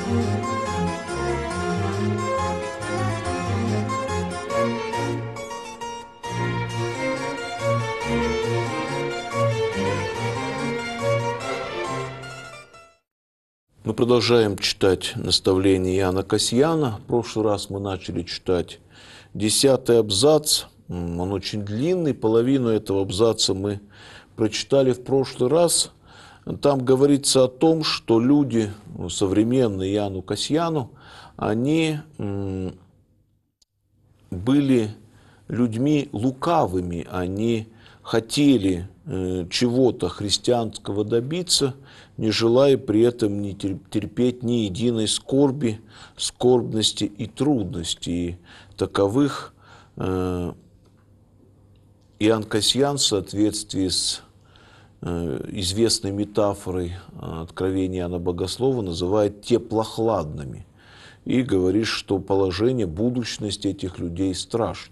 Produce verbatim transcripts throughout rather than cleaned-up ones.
Мы продолжаем читать наставление Иоанна Касьяна. В прошлый раз мы начали читать десятый абзац. Он очень длинный, половину этого абзаца мы прочитали в прошлый раз. Там говорится о том, что люди, современные Иоанну Касьяну, они были людьми лукавыми, они хотели чего-то христианского добиться, не желая при этом не терпеть ни единой скорби, скорбности и трудности. И таковых э, Иоанн Касьян в соответствии с э, известной метафорой откровения Иоанна Богослова называет теплохладными и говорит, что положение, будущность этих людей страшно.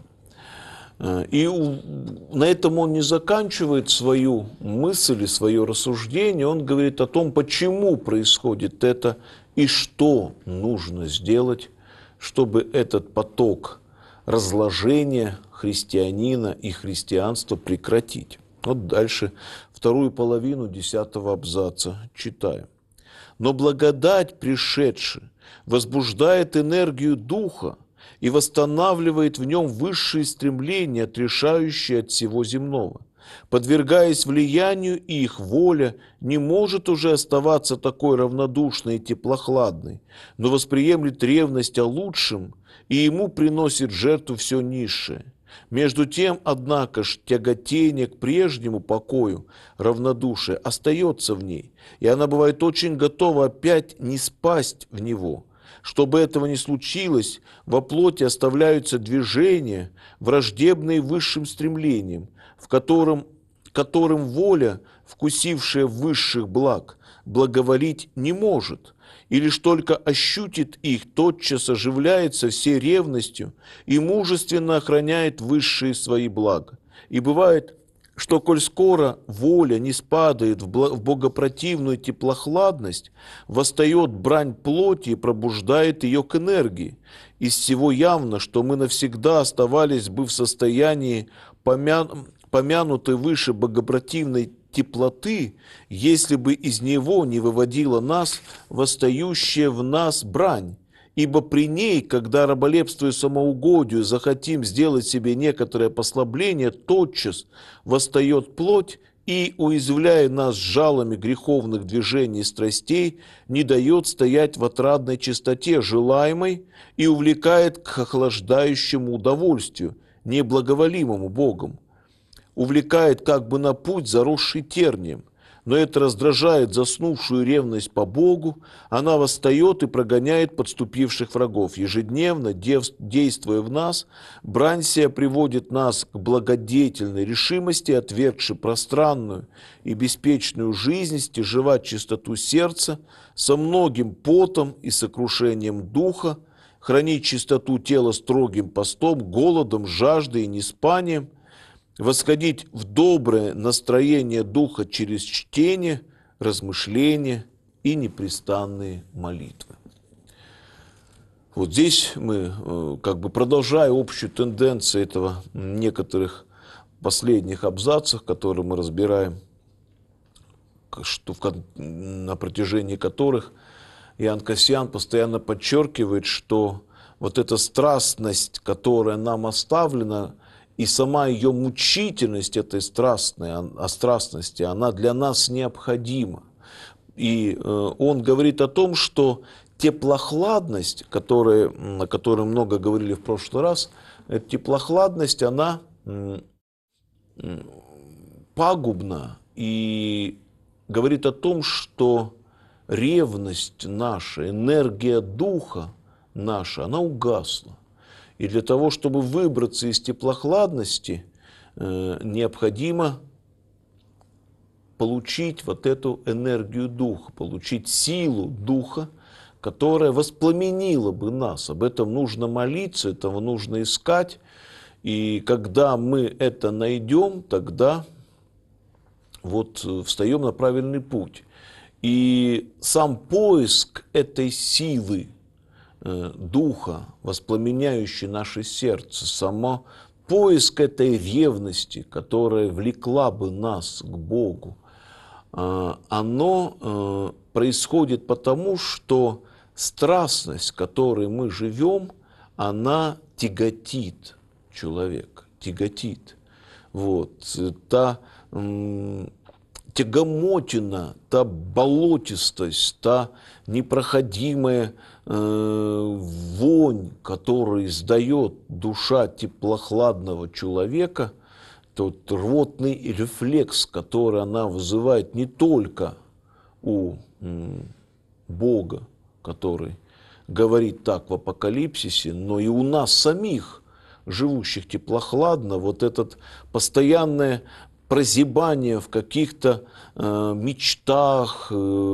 И на этом он не заканчивает свою мысль и свое рассуждение, он говорит о том, почему происходит это и что нужно сделать, чтобы этот поток разложения христианина и христианства прекратить. Вот дальше вторую половину десятого абзаца читаем. «Но благодать, пришедшая, возбуждает энергию духа, и восстанавливает в нем высшие стремления, отрешающие от всего земного. Подвергаясь влиянию их, воля не может уже оставаться такой равнодушной и теплохладной, но восприемлет ревность о лучшем, и ему приносит жертву все низшее. Между тем, однако ж, тяготение к прежнему покою, равнодушие остается в ней, и она бывает очень готова опять не спасть в него. Чтобы этого не случилось, во плоти оставляются движения, враждебные высшим стремлениям, в котором, которым воля, вкусившая высших благ, благоволить не может, и лишь только ощутит их, тотчас оживляется всей ревностью и мужественно охраняет высшие свои блага. И бывает, что, коль скоро воля не спадает в богопротивную теплохладность, восстает брань плоти и пробуждает ее к энергии. Из всего явно, что мы навсегда оставались бы в состоянии помя... помянутой выше богопротивной теплоты, если бы из него не выводила нас восстающая в нас брань. Ибо при ней, когда, раболепствуя самоугодию, захотим сделать себе некоторое послабление, тотчас восстает плоть и, уязвляя нас жалами греховных движений и страстей, не дает стоять в отрадной чистоте желаемой и увлекает к охлаждающему удовольствию, неблаговолимому Богом. Увлекает как бы на путь, заросший тернием. Но это раздражает заснувшую ревность по Богу, она восстает и прогоняет подступивших врагов. Ежедневно, действуя в нас, брань сия приводит нас к благодетельной решимости, отвергши пространную и беспечную жизнь, стяжевать чистоту сердца, со многим потом и сокрушением духа, хранить чистоту тела строгим постом, голодом, жаждой и неспанием, восходить в доброе настроение духа через чтение, размышления и непрестанные молитвы. Вот здесь мы, как бы продолжая общую тенденцию этого некоторых последних абзацах, которые мы разбираем, что в, на протяжении которых Иоанн Касьян постоянно подчеркивает, что вот эта страстность, которая нам оставлена, и сама ее мучительность этой страстной, о страстности, она для нас необходима. И он говорит о том, что теплохладность, которая, о которой много говорили в прошлый раз, эта теплохладность, она пагубна и говорит о том, что ревность наша, энергия духа наша, она угасла. И для того, чтобы выбраться из теплохладности, э, необходимо получить вот эту энергию духа, получить силу духа, которая воспламенила бы нас. Об этом нужно молиться, этого нужно искать. И когда мы это найдем, тогда вот встаем на правильный путь. И сам поиск этой силы э, духа, воспламеняющей наше сердце, само поиск этой ревности, которая влекла бы нас к Богу, э, оно э, происходит потому, что страстность, в которой мы живем, она тяготит человека, тяготит. Вот. Та м, тягомотина, та болотистость, та непроходимая э, вонь, которую издает душа теплохладного человека, тот рвотный рефлекс, который она вызывает не только у м, Бога, который говорит так в Апокалипсисе, но и у нас самих, живущих теплохладно, вот это постоянное прозябание в каких-то э, мечтах, э,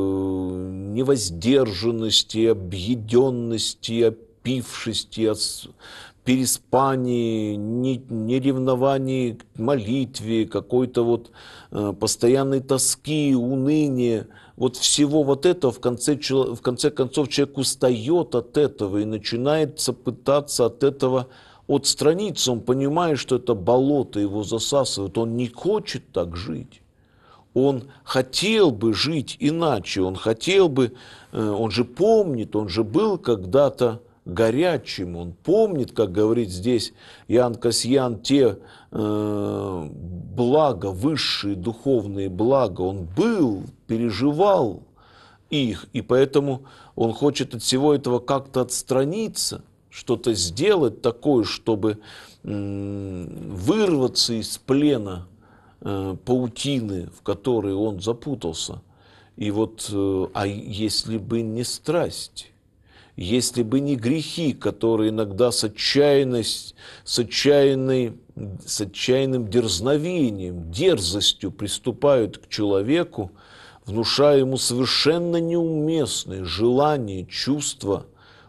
невоздержанности, объеденности, опившести, ос- переспании, не- неревновании к молитве, какой-то вот э, постоянной тоски, уныния. Вот всего вот этого в конце, чело- в конце концов человек устает от этого и начинает пытаться от этого отстраниться. Он понимает, что это болото его засасывает. Он не хочет так жить. Он хотел бы жить иначе. Он хотел бы, э, он же помнит, он же был когда-то горячим. Он помнит, как говорит здесь Иоанн Касьян, те э, блага, высшие духовные блага. Он был, переживал их, и поэтому он хочет от всего этого как-то отстраниться, что-то сделать такое, чтобы м, вырваться из плена э, паутины, в которой он запутался. И вот, э, а если бы не страсть, если бы не грехи, которые иногда с, отчаянность, с, отчаянной, с отчаянным дерзновением, дерзостью приступают к человеку, внушая ему совершенно неуместные желания, чувства,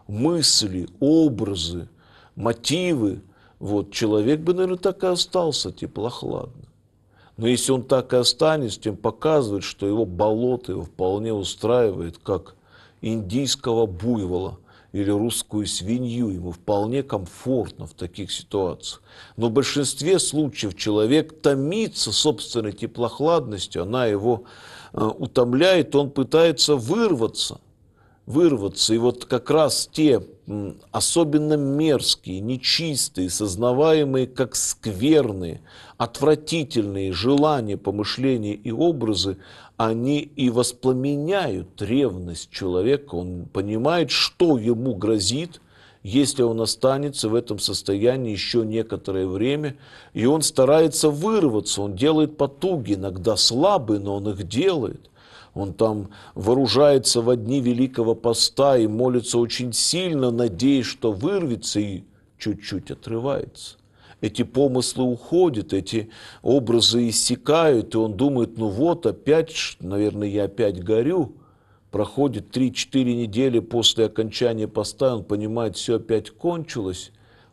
мысли, образы, мотивы, вот, человек бы, наверное, так и остался теплохладно. Но если он так и останется, тем показывает, что его болото его вполне устраивает, как индийского буйвола или русскую свинью. Ему вполне комфортно в таких ситуациях. Но в большинстве случаев человек томится собственной теплохладностью, она его э, утомляет, он пытается вырваться. вырваться. И вот как раз те м, особенно мерзкие, нечистые, сознаваемые как скверные, отвратительные желания, помышления и образы, они и воспламеняют ревность человека. Он понимает, что ему грозит, если он останется в этом состоянии еще некоторое время, и он старается вырваться, он делает потуги, иногда слабые, но он их делает. Он там вооружается во дни Великого Поста и молится очень сильно, надеясь, что вырвется, и чуть-чуть отрывается. Эти помыслы уходят, эти образы иссякают, и он думает, ну вот опять, наверное, я опять горю. Проходит три-четыре недели после окончания поста, он понимает, все опять кончилось.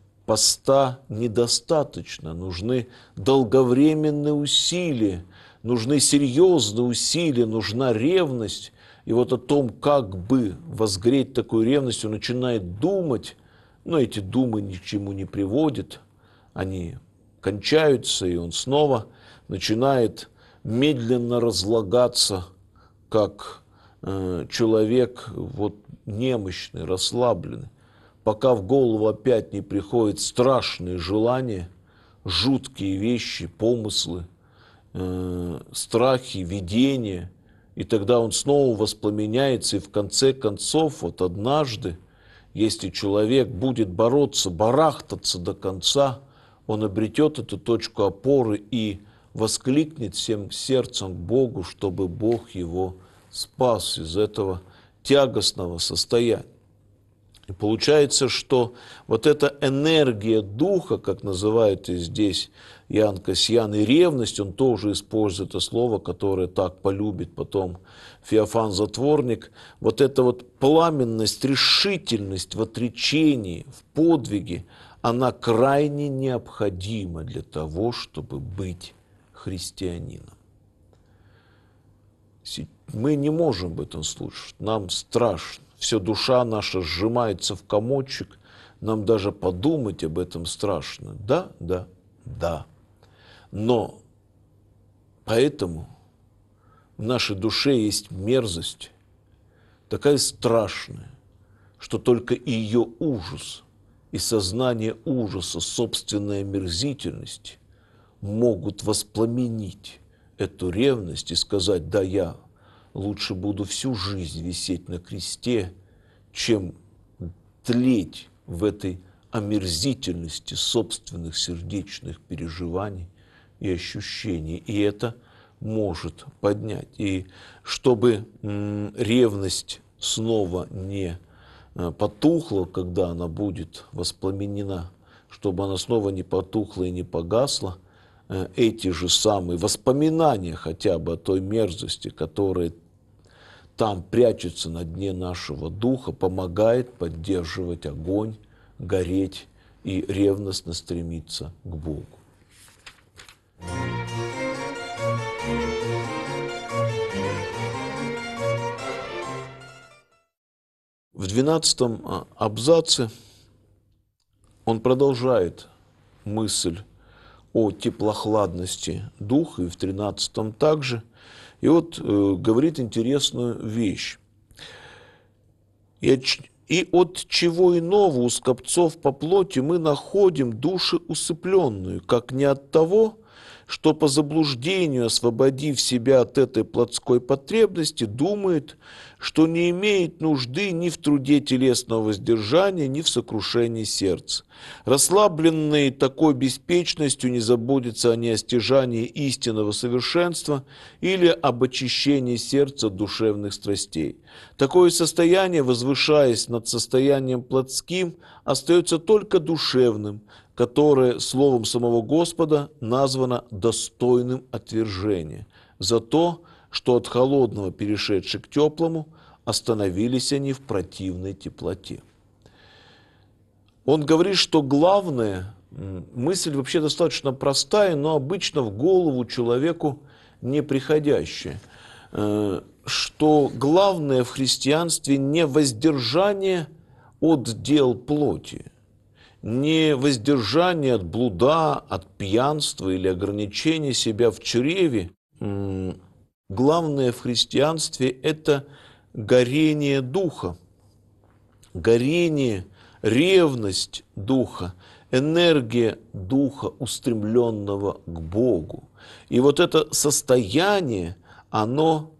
Поста недостаточно, нужны долговременные усилия, нужны серьезные усилия, нужна ревность. И вот о том, как бы возгреть такую ревность, он начинает думать, но эти думы ни к чему не приводят, они кончаются, и он снова начинает медленно разлагаться, как э, человек вот, немощный, расслабленный, пока в голову опять не приходят страшные желания, жуткие вещи, помыслы, э, страхи, видения, и тогда он снова воспламеняется, и в конце концов, вот однажды, если человек будет бороться, барахтаться до конца, он обретет эту точку опоры и воскликнет всем сердцем к Богу, чтобы Бог его спас из этого тягостного состояния. И получается, что вот эта энергия духа, как называет и здесь Иоанн Касьян, и ревность, он тоже использует это слово, которое так полюбит потом Феофан Затворник, вот эта вот пламенность, решительность в отречении, в подвиге, она крайне необходима для того, чтобы быть христианином. мы не можем об этом слушать, нам страшно, вся душа наша сжимается в комочек, нам даже подумать об этом страшно. Да, да, да. Но поэтому в нашей душе есть мерзость, такая страшная, что только ее ужас и сознание ужаса собственной омерзительности могут воспламенить эту ревность и сказать: да, я лучше буду всю жизнь висеть на кресте, чем тлеть в этой омерзительности собственных сердечных переживаний и ощущений. И это может поднять. И чтобы м, ревность снова не потухла, когда она будет воспламенена, чтобы она снова не потухла и не погасла, эти же самые воспоминания хотя бы о той мерзости, которая там прячется на дне нашего духа, помогает поддерживать огонь, гореть и ревностно стремиться к Богу. В двенадцатом абзаце он продолжает мысль о теплохладности духа, и в тринадцатом также. И вот э, говорит интересную вещь. И от, и от чего иного у скопцов по плоти мы находим души усыпленную, как не от того, что по заблуждению, освободив себя от этой плотской потребности, думает, что не имеет нужды ни в труде телесного воздержания, ни в сокрушении сердца. Расслабленный такой беспечностью не заботится о неостяжании истинного совершенства или об очищении сердца от душевных страстей. Такое состояние, возвышаясь над состоянием плотским, остается только душевным, которое словом самого Господа названо достойным отвержения, за то, что от холодного, перешедши к теплому, остановились они в противной теплоте. Он говорит, что главное, мысль вообще достаточно простая, но обычно в голову человеку не приходящая, что главное в христианстве не воздержание от дел плоти, не воздержание от блуда, от пьянства или ограничения себя в чреве. Главное в христианстве – это горение духа, горение, ревность духа, энергия духа, устремленного к Богу. И вот это состояние, оно,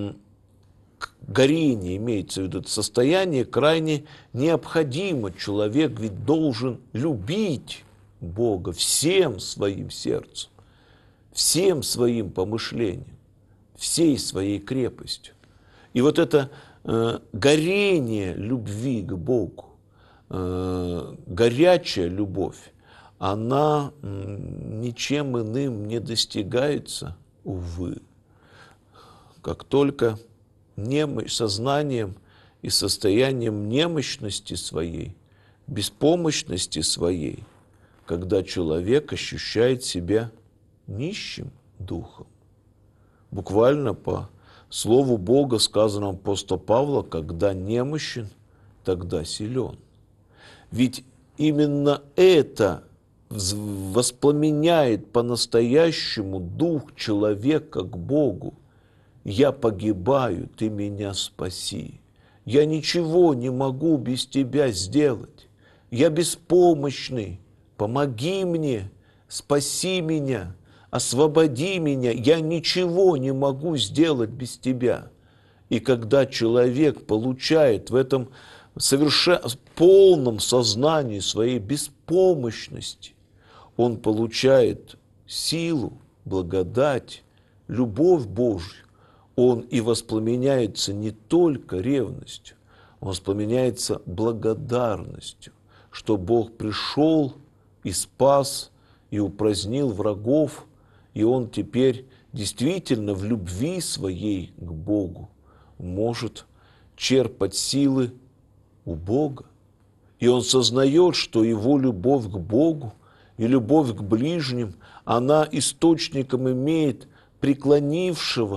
горение имеется в виду, это состояние крайне необходимо. Человек ведь должен любить Бога всем своим сердцем, всем своим помышлением, всей своей крепостью. И вот это э, горение любви к Богу, э, горячая любовь, она э, ничем иным не достигается, увы, как только немощь, сознанием и состоянием немощности своей, беспомощности своей, когда человек ощущает себя нищим духом. Буквально по слову Бога, сказанному апостола Павла: когда немощен, тогда силен. Ведь именно это воспламеняет по-настоящему дух человека к Богу. «Я погибаю, ты меня спаси. Я ничего не могу без тебя сделать. Я беспомощный, помоги мне, спаси меня, освободи меня, я ничего не могу сделать без тебя». И когда человек получает в этом совершенно полном сознании своей беспомощности, он получает силу, благодать, любовь Божью, он и воспламеняется не только ревностью, он воспламеняется благодарностью, что Бог пришел и спас, и упразднил врагов, и он теперь действительно в любви своей к Богу может черпать силы у Бога. И он сознает, что его любовь к Богу и любовь к ближним, она источником имеет преклонившего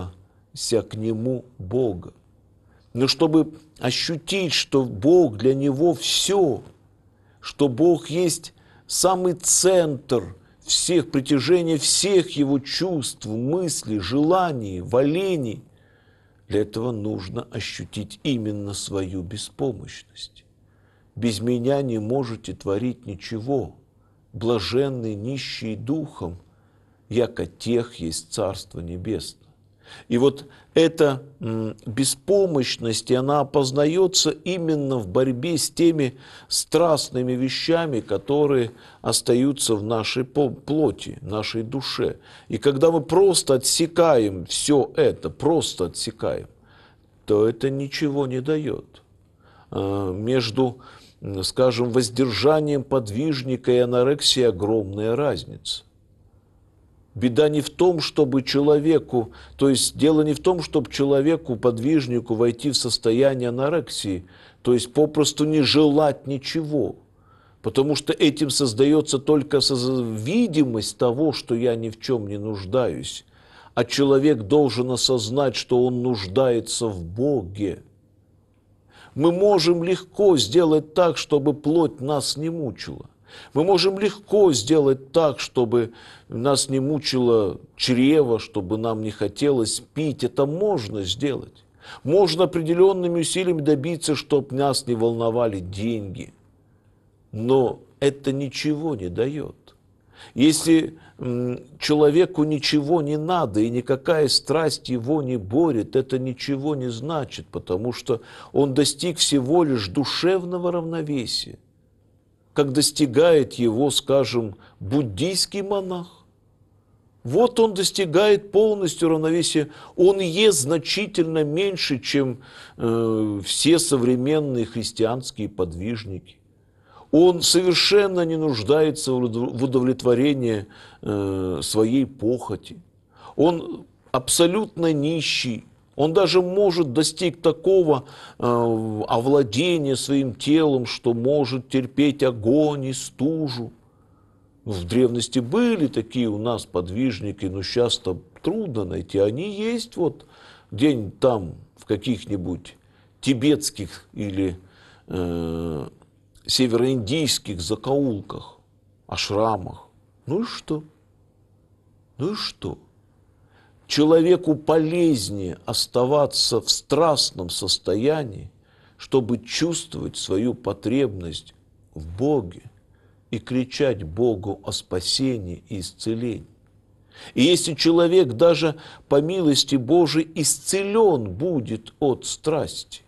к Нему Бога. Но чтобы ощутить, что Бог для него все, что Бог есть самый центр всех, притяжения всех его чувств, мыслей, желаний, волений, для этого нужно ощутить именно свою беспомощность. Без меня не можете творить ничего. Блаженные, нищие духом, яко тех есть Царство Небесное. И вот эта беспомощность, и она опознается именно в борьбе с теми страстными вещами, которые остаются в нашей плоти, нашей душе. И когда мы просто отсекаем все это, просто отсекаем, то это ничего не дает. Между, скажем, воздержанием подвижника и анорексией огромная разница. Беда не в том, чтобы человеку, то есть дело не в том, чтобы человеку, подвижнику войти в состояние анорексии, то есть попросту не желать ничего, потому что этим создается только видимость того, что я ни в чем не нуждаюсь, а человек должен осознать, что он нуждается в Боге. Мы можем легко сделать так, чтобы плоть нас не мучила. Мы можем легко сделать так, чтобы нас не мучило чрево, чтобы нам не хотелось пить. Это можно сделать. Можно определенными усилиями добиться, чтобы нас не волновали деньги. Но это ничего не дает. Если человеку ничего не надо, и никакая страсть его не борет, это ничего не значит, потому что он достиг всего лишь душевного равновесия, как достигает его, скажем, буддийский монах. Вот он достигает полностью равновесия. Он ест значительно меньше, чем э, все современные христианские подвижники. Он совершенно не нуждается в удовлетворении э, своей похоти. Он абсолютно нищий. Он даже может достичь такого э, овладения своим телом, что может терпеть огонь и стужу. В древности были такие у нас подвижники, но сейчас-то трудно найти. Они есть вот где-нибудь там в каких-нибудь тибетских или э, североиндийских закоулках, ашрамах. Ну и что? Ну и что? Человеку полезнее оставаться в страстном состоянии, чтобы чувствовать свою потребность в Боге и кричать Богу о спасении и исцелении. И если человек даже по милости Божией исцелен будет от страсти,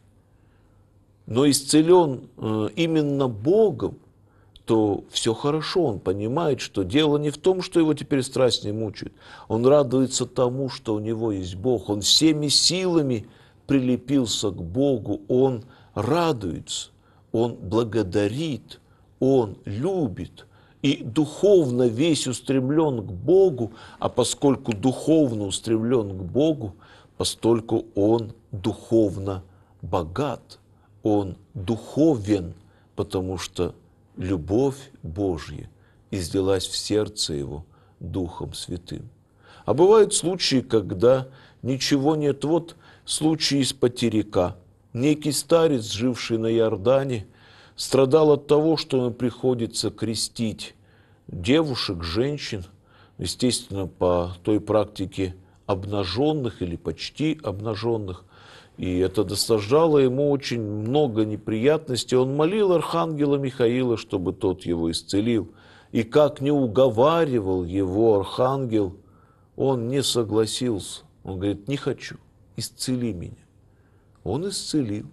но исцелен э, именно Богом, то все хорошо, он понимает, что дело не в том, что его теперь страсть не мучает. Он радуется тому, что у него есть Бог. Он всеми силами прилепился к Богу, он радуется, он благодарит, он любит. И духовно весь устремлен к Богу, а поскольку духовно устремлен к Богу, постольку он духовно богат, он духовен, потому что любовь Божья излилась в сердце его Духом Святым. А бывают случаи, когда ничего нет. Вот случай из Потеряка. Некий старец, живший на Иордане, страдал от того, что ему приходится крестить девушек, женщин, естественно, по той практике обнаженных или почти обнаженных. И это доставляло ему очень много неприятностей. Он молил архангела Михаила, чтобы тот его исцелил. И как не уговаривал его архангел, он не согласился. Он говорит: не хочу, исцели меня. Он исцелил.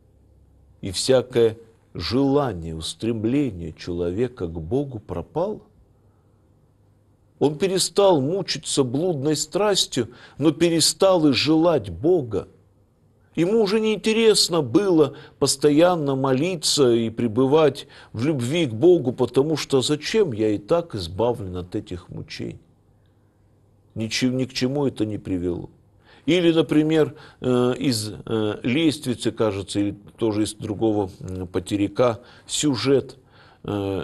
И всякое желание, устремление человека к Богу пропало. Он перестал мучиться блудной страстью, но перестал и желать Бога. Ему уже неинтересно было постоянно молиться и пребывать в любви к Богу, потому что зачем, я и так избавлен от этих мучений. Ничего, ни к чему это не привело. Или, например, из «Лествицы», кажется, или тоже из другого Потеряка, сюжет,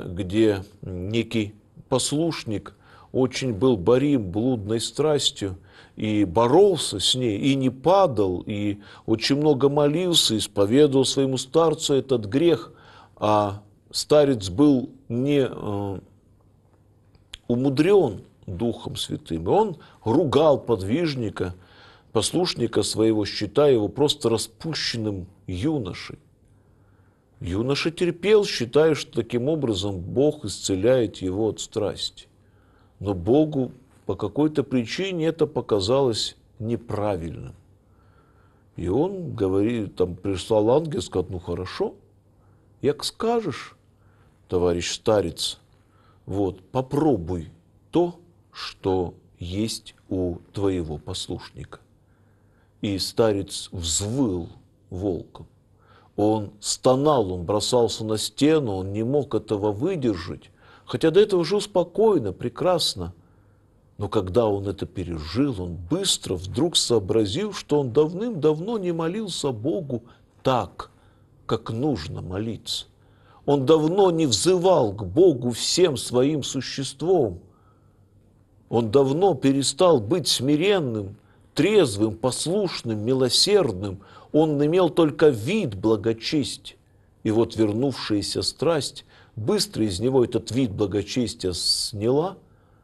где некий послушник очень был борим блудной страстью, и боролся с ней, и не падал, и очень много молился, исповедовал своему старцу этот грех, а старец был не э, умудрен Духом Святым, и он ругал подвижника, послушника своего, считая его просто распущенным юношей. Юноша терпел, считая, что таким образом Бог исцеляет его от страсти. Но Богу по какой-то причине это показалось неправильным. И он говорит, там прислал ангел, сказал: ну хорошо, як скажешь, товарищ старец, вот, попробуй то, что есть у твоего послушника. И старец взвыл волком. Он стонал, он бросался на стену, он не мог этого выдержать, хотя до этого жил спокойно, прекрасно. Но когда он это пережил, он быстро вдруг сообразил, что он давным-давно не молился Богу так, как нужно молиться. Он давно не взывал к Богу всем своим существом. Он давно перестал быть смиренным, трезвым, послушным, милосердным. Он имел только вид благочестия. И вот вернувшаяся страсть быстро из него этот вид благочестия сняла,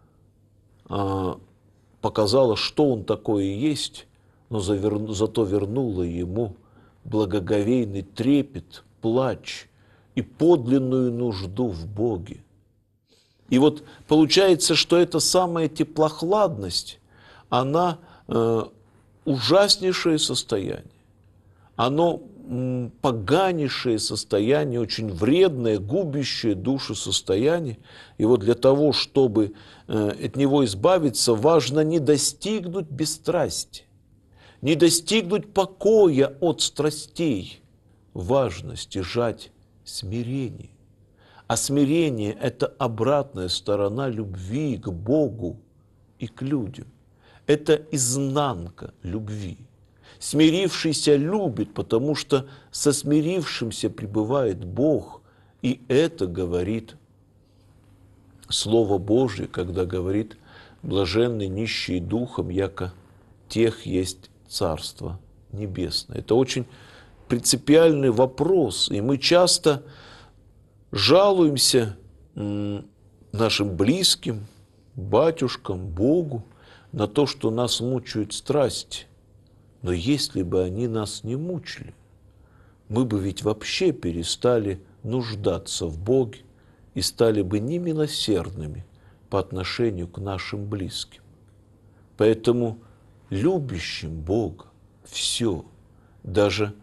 показала, что он такое есть, но зато вернула ему благоговейный трепет, плач и подлинную нужду в Боге. И вот получается, что эта самая теплохладность, она э, ужаснейшее состояние. Оно м, поганейшее состояние, очень вредное, губящее душу состояние. И вот для того, чтобы э, от него избавиться, важно не достигнуть бесстрастия, не достигнуть покоя от страстей. Важно стяжать смирение. А смирение – это обратная сторона любви к Богу и к людям. Это изнанка любви. Смирившийся любит, потому что со смирившимся пребывает Бог. И это говорит Слово Божие, когда говорит: блаженны нищие духом, яко тех есть Царство Небесное. Это очень принципиальный вопрос, и мы часто жалуемся нашим близким, батюшкам, Богу на то, что нас мучают страсти. Но если бы они нас не мучили, мы бы ведь вообще перестали нуждаться в Боге и стали бы немилосердными по отношению к нашим близким. Поэтому любящим Бога все, даже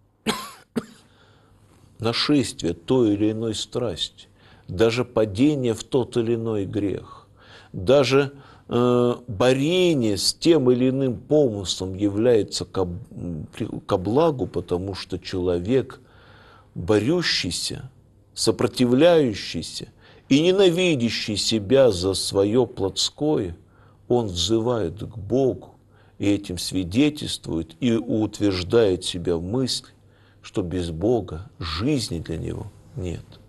нашествие той или иной страсти, даже падение в тот или иной грех, даже э, борение с тем или иным помыслом является ко, ко благу, потому что человек, борющийся, сопротивляющийся и ненавидящий себя за свое плотское, он взывает к Богу и этим свидетельствует и утверждает себя в мысли, что без Бога жизни для него нет.